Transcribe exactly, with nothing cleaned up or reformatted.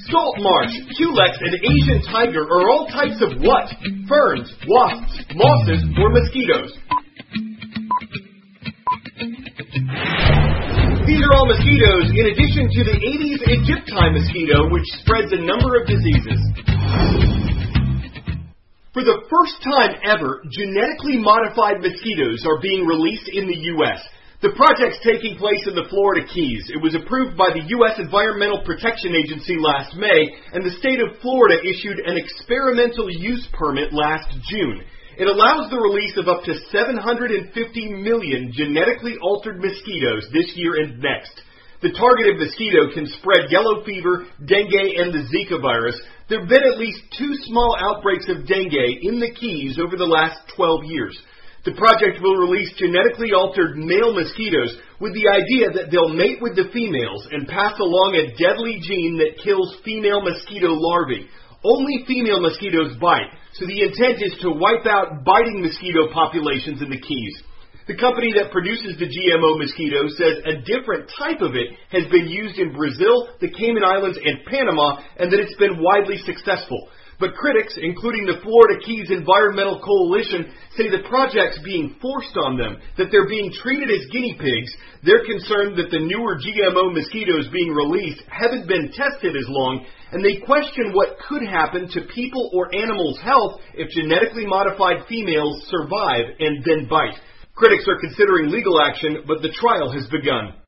Salt marsh, culex, and Asian tiger are all types of what? Ferns, wasps, mosses, or mosquitoes? These are all mosquitoes in addition to the Aedes aegypti mosquito, which spreads a number of diseases. For the first time ever, genetically modified mosquitoes are being released in the U S The project's taking place in the Florida Keys. It was approved by the U S Environmental Protection Agency last May, and the state of Florida issued an experimental use permit last June. It allows the release of up to seven hundred fifty million genetically altered mosquitoes this year and next. The targeted mosquito can spread yellow fever, dengue, and the Zika virus. There have been at least two small outbreaks of dengue in the Keys over the last twelve years. The project will release genetically altered male mosquitoes with the idea that they'll mate with the females and pass along a deadly gene that kills female mosquito larvae. Only female mosquitoes bite, so the intent is to wipe out biting mosquito populations in the Keys. The company that produces the G M O mosquito says a different type of it has been used in Brazil, the Cayman Islands, and Panama, and that it's been widely successful. But critics, including the Florida Keys Environmental Coalition, say the project's being forced on them, that they're being treated as guinea pigs. They're concerned that the newer G M O mosquitoes being released haven't been tested as long, and they question what could happen to people or animals' health if genetically modified females survive and then bite. Critics are considering legal action, but the trial has begun.